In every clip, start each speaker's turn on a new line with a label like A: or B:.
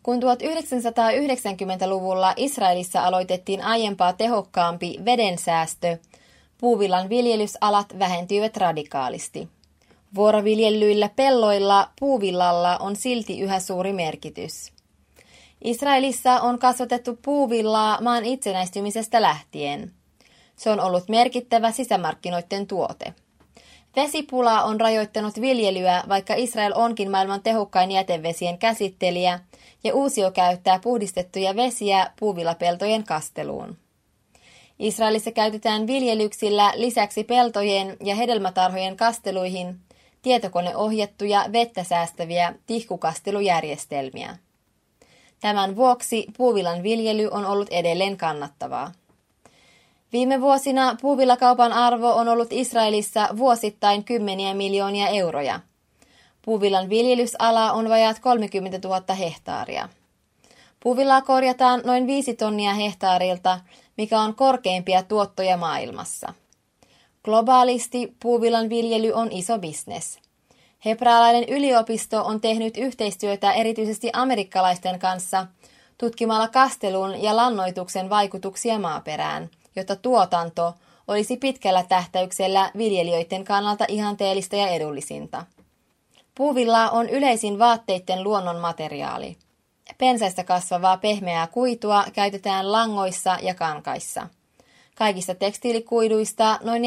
A: Kun 1990-luvulla Israelissa aloitettiin aiempaa tehokkaampi vedensäästö, puuvillan viljelysalat vähentyivät radikaalisti. Vuoroviljellyillä pelloilla puuvillalla on silti yhä suuri merkitys. Israelissa on kasvatettu puuvillaa maan itsenäistymisestä lähtien. Se on ollut merkittävä sisämarkkinoiden tuote. Vesipula on rajoittanut viljelyä, vaikka Israel onkin maailman tehokkain jätevesien käsittelijä ja uusio käyttää puhdistettuja vesiä puuvillapeltojen kasteluun. Israelissa käytetään viljelyksillä lisäksi peltojen ja hedelmätarhojen kasteluihin tietokoneohjattuja vettä säästäviä tihkukastelujärjestelmiä. Tämän vuoksi puuvillan viljely on ollut edelleen kannattavaa. Viime vuosina puuvillakaupan arvo on ollut Israelissa vuosittain kymmeniä miljoonia euroja. Puuvillan viljelysala on vajaat 30 000 hehtaaria. Puuvillaa korjataan noin 5 tonnia hehtaarilta, mikä on korkeimpia tuottoja maailmassa. Globaalisti puuvillan viljely on iso bisnes. Hebrealainen yliopisto on tehnyt yhteistyötä erityisesti amerikkalaisten kanssa tutkimalla kastelun ja lannoituksen vaikutuksia maaperään, jotta tuotanto olisi pitkällä tähtäyksellä viljelijöiden kannalta ihanteellista ja edullisinta. Puuvilla on yleisin vaatteiden luonnonmateriaali. Pensaista kasvavaa pehmeää kuitua käytetään langoissa ja kankaissa. Kaikista tekstiilikuiduista noin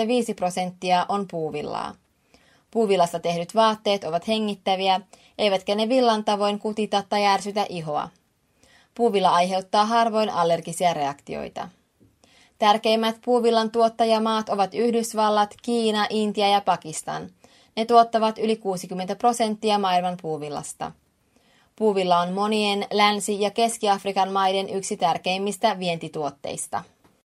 A: 45% on puuvillaa. Puuvillasta tehdyt vaatteet ovat hengittäviä, eivätkä ne villan tavoin kutita tai ärsytä ihoa. Puuvilla aiheuttaa harvoin allergisia reaktioita. Tärkeimmät puuvillan tuottajamaat ovat Yhdysvallat, Kiina, Intia ja Pakistan. Ne tuottavat yli 60% maailman puuvillasta. Puuvilla on monien Länsi- ja Keski-Afrikan maiden yksi tärkeimmistä vientituotteista.